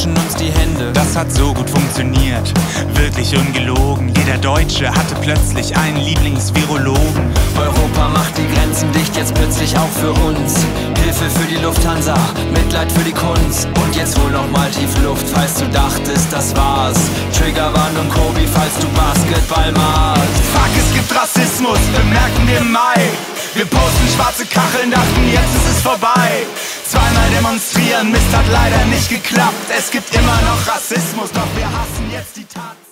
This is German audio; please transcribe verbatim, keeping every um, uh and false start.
waschen uns die Hände. Das hat so gut funktioniert, wirklich ungelogen. Jeder Deutsche hatte plötzlich einen Lieblingsvirologen. Europa macht die Grenzen dicht, jetzt plötzlich auch für uns. Hilfe für die Lufthansa, Mitleid für die Kunst. Und jetzt hol noch mal tief Luft, falls du dachtest, das war's. Triggerwarnung Kobi, falls du Basketball magst. Fuck, es gibt Rassismus, bemerken wir im Mai. Wir posten schwarze Kacheln, dachten jetzt ist es vorbei. Zweimal demonstrieren, Mist hat leider nicht geklappt. Es gibt immer noch Rassismus, doch wir hassen jetzt die Tat.